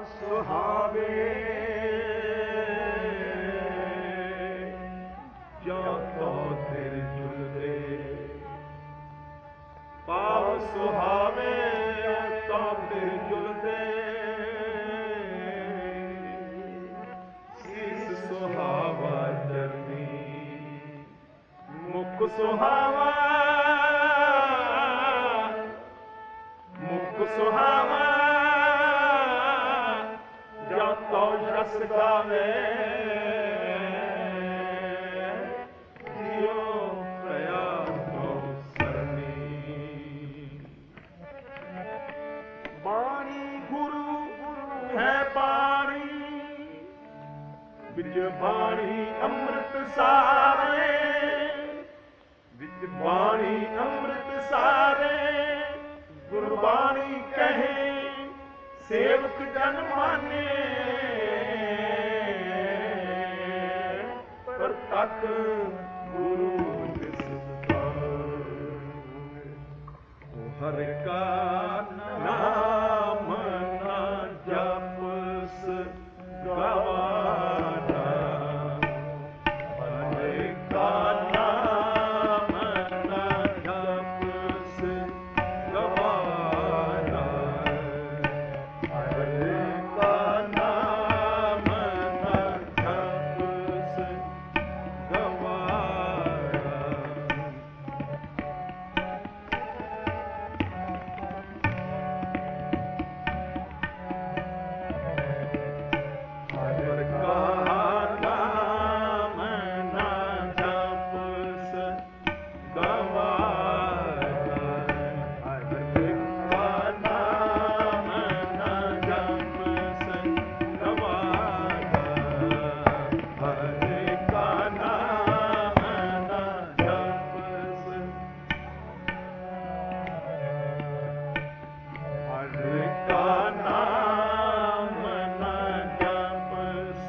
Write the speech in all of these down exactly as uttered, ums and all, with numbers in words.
सुहावे जो तो दिल जुलदे पाव सुहावे तो दिल जुलदे सीस सुहावा जरनी मुख सुहावा मुख सुहावा जो तो जस गावे जियो प्रया तो सरनी बाणी गुरु है बाणी बिच बाणी अमृत सारे बिच बाणी अमृत सारे गुरबाणी कहे सेवक जन माने पर तक गुरु हर का नाम ना जपस गवाना हर का नाम ना जपस गवाना हर का नाम ना जपस गवाना हर का नाम ना जपस गवाना हर का नाम ना जपस गवाना हर का नाम ना जपस हर का नाम ना जपस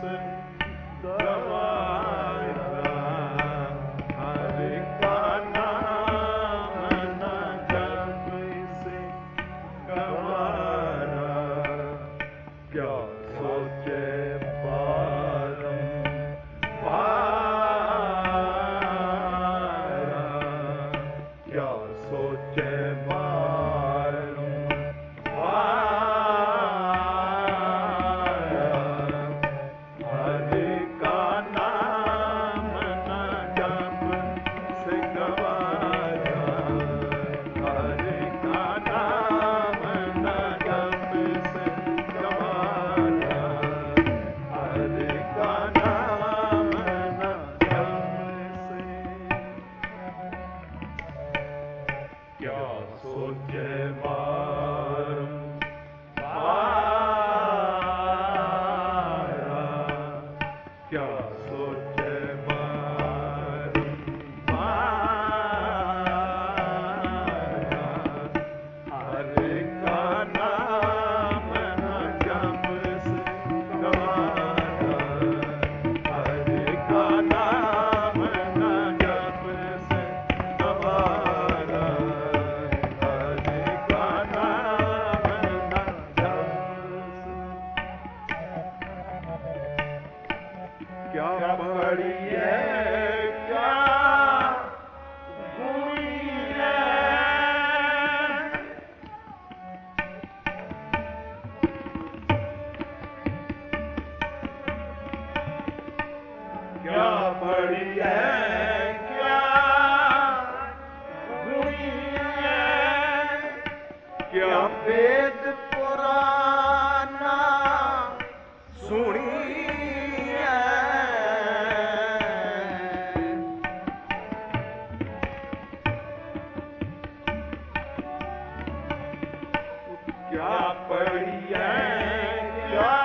गवाना हर का नाम ना जपस गवाना क्या सोचे बारंबार क्या सोचे हर का नाम ना जपस गवाना हर का नाम ना जपस गवाना हर का नाम ना जपस क्या सोचे बारंबार क्या सोचे बारंबार हर का नाम ना जपस गवाना हर का नाम ना जपस गवाना हर का नाम ना जपस क्या बड़ी है क्या बुरी है क्या बड़ी है क्या बुरी है क्या वेद पुराना सुनी क्या पड़ी है क्या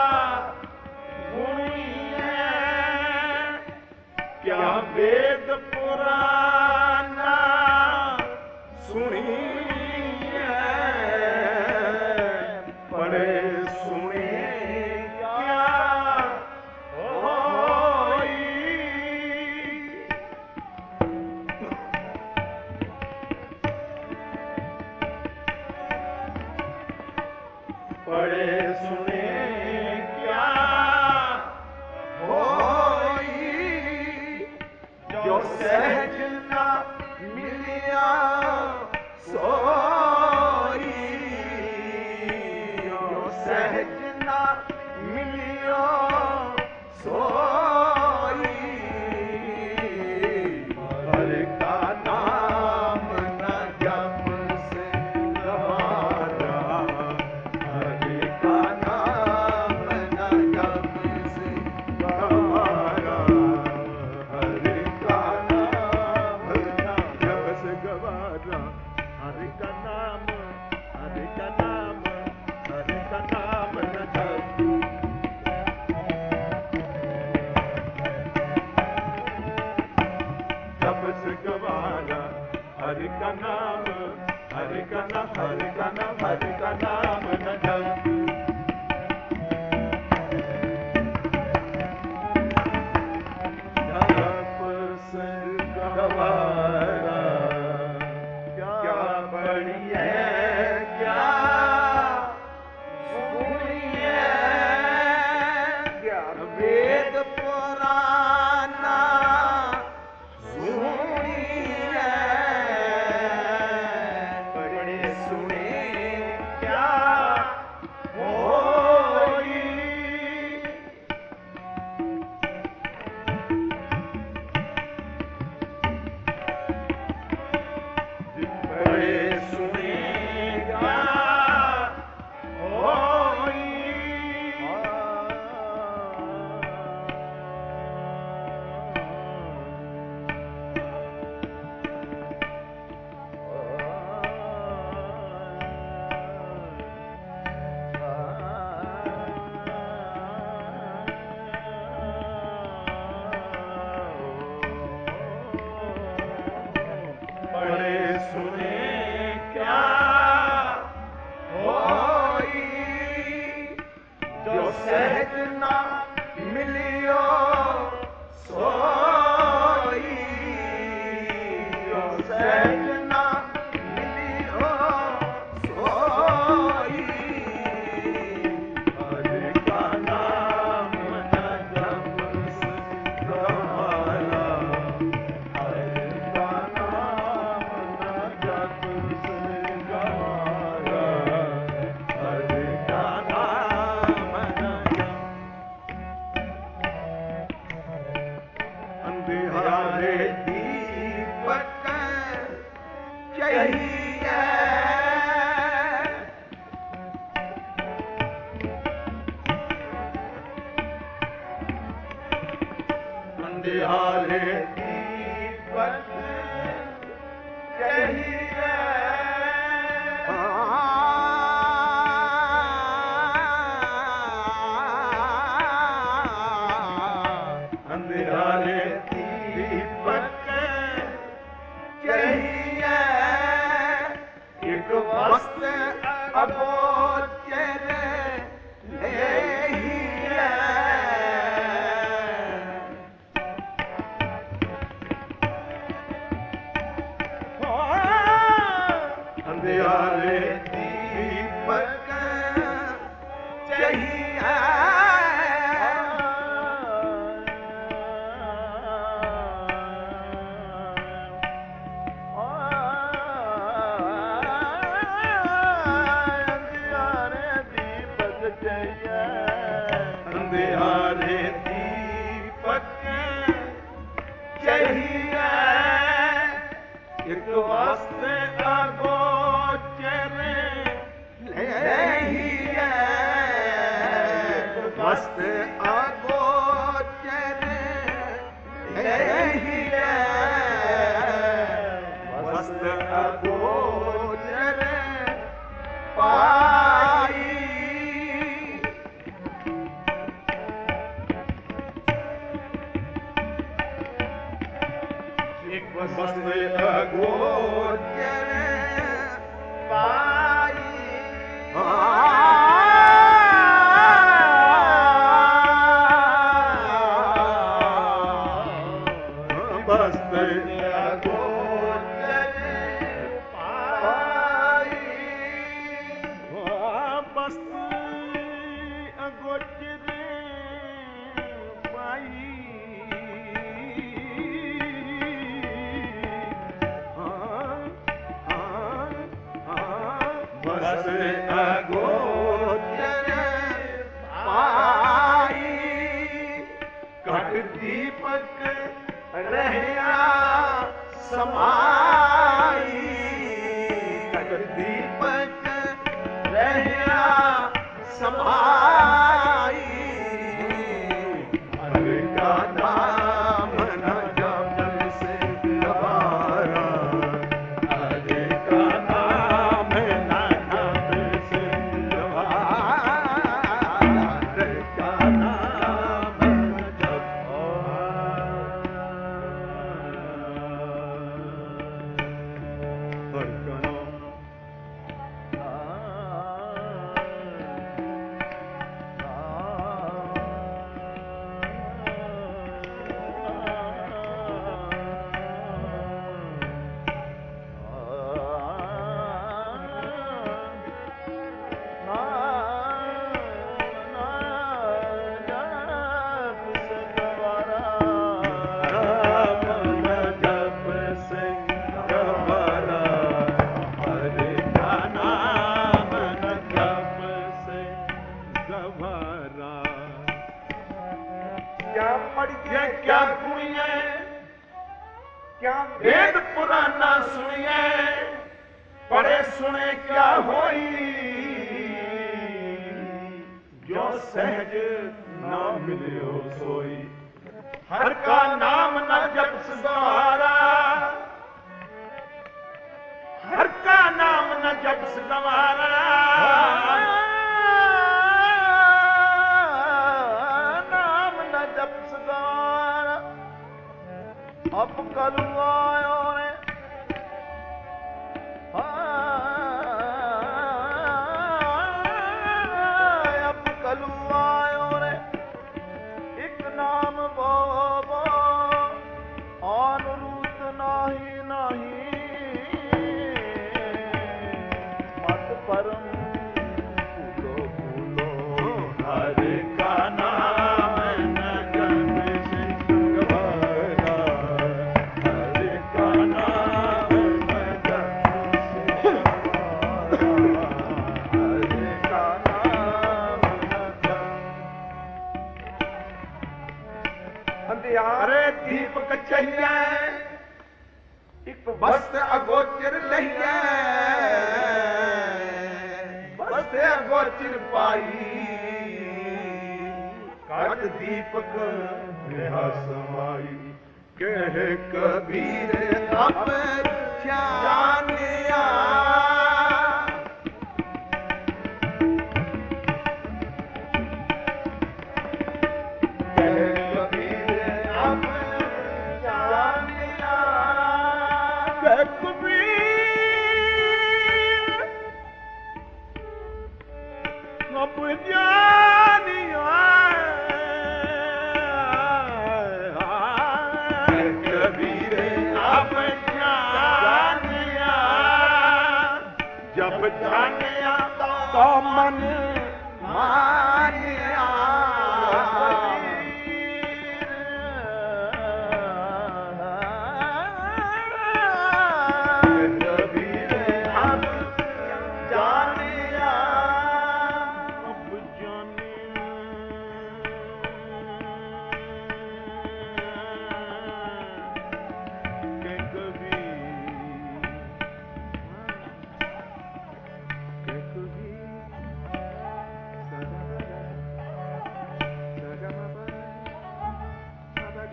बुरी है क्या वेद पुराना सुनी है पढ़े सुने क्या होई पढ़े सुने सहज ना मिलियो सोई हरि का नाम न जप से गवारा हरि का नाम न जप से गवारा हरि का नाम न जप से गवारा हरि का नाम हरि का नाम हरि का नाम न जप जप से गवारा हरि का नाम हरि का नाम हरि का नाम हरि का नाम न जप जप से गवारा क्या बढ़िया क्या सुनिए क्या वेद पुराना सुनिए बड़े सुने क्या होई बड़े सुनेगा होई बड़े सुने क्या होई जो सहज ना मिलियो सोई जो सहज ना मिलियो सोई हरि का नाम न जप से गवारा हरि का नाम न जप से गवारा हरि का नाम न जप अंधियारे दीपक चाहिए अंधियारे दीपक चाहिए अंधियारे दीपक चाहिए एक वस्त्र अगोचर लेहिए अंधियारे दीपक चाहिए अंधियारे दीपक चाहिए एक वस्त्र अगोचर लेहिए वस्त्र अगोचर लेहिए वस्त्र अगोचर पाई एक वस्त्र अगोचर पाई वस्त्र अगोचर पाई वस्त्र अगोचर पाई वस्त्र अगोचर रहिया समाई दीपक रहिया समाई हरि का नाम न जप से गवारा हरि का नाम न जप से गवारा हरि का नाम न जप हरि का नाम क्या सुनिए क्या वेद पुराना सुनिए पढ़े सुने क्या होई जो सहज ना मिले सोई हर का नाम न जप सवारा हर का नाम न जप सवारा अब कलू आयो ने अब कलू आयो ने एक नाम बाबा अनुरूत नाही नाही मत परम फूलो फूलो हरे का नाम न जप से गवारा हरे का नाम न जप से गवारा हरे का नाम न जप अंधियारे दीपक चाहिए एक वस्त अगोचर लहिए वस्त अगोचर पाई काट दीपक नेहा समाई कह कबीर अब जानिया कह कबीर अब जानिया कह कबीर अब जानिया कबीर अब जानिया जब जानिया तो मन मानिया कबीर अब जानिया अब जानिया के कबीर के कबीर सदा सदा सदा सदा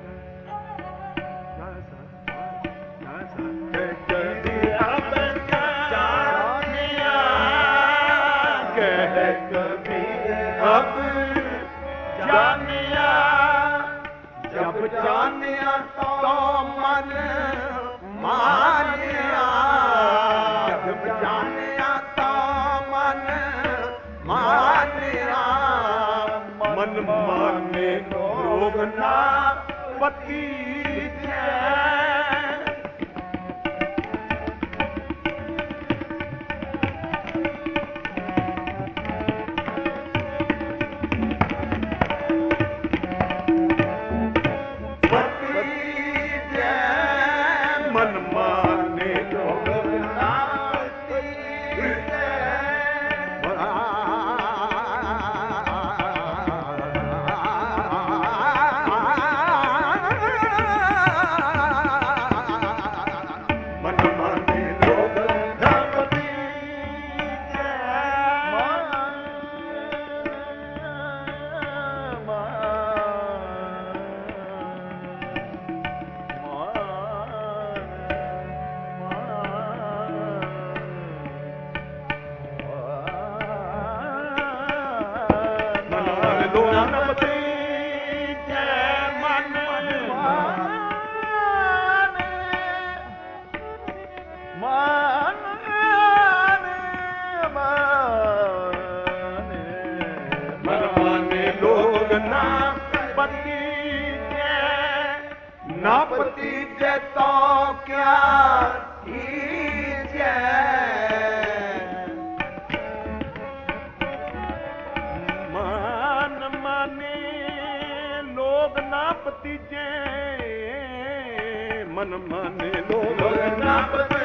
कबीर अब जानिया कह कबीर अब जानिया जब जानिया तो मन मानिया जब जानिया तो मन मानिया मन माने लोग ना पति मन माने लोग नाती ना पति जय तो क्या कीजिए मान माने लोग ना पति जय मन माने लोग ना पति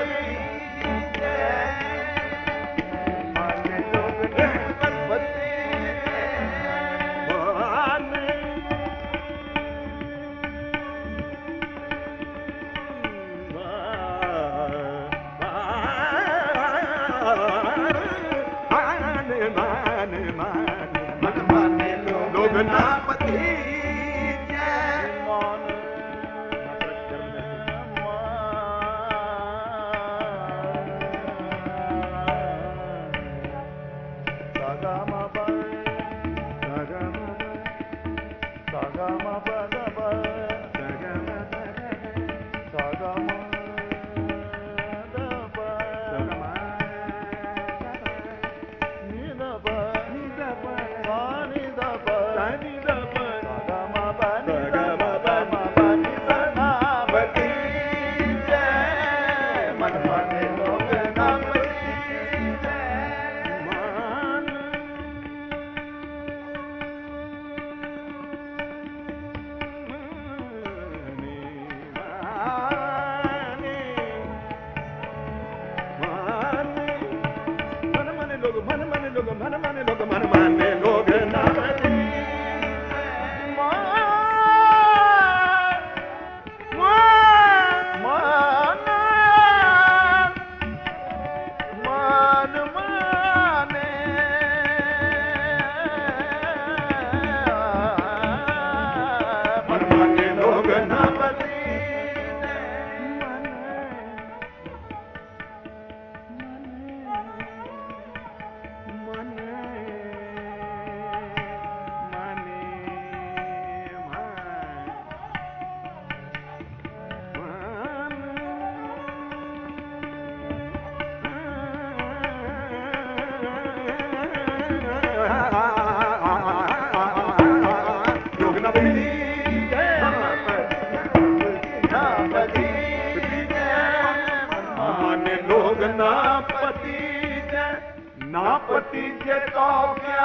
नापति जे तो क्या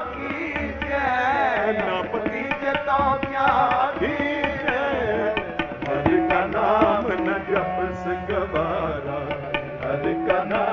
कीजिए नापति जे तो क्या कीजिए हरि का नाम न जप सगवारा हरि का नाम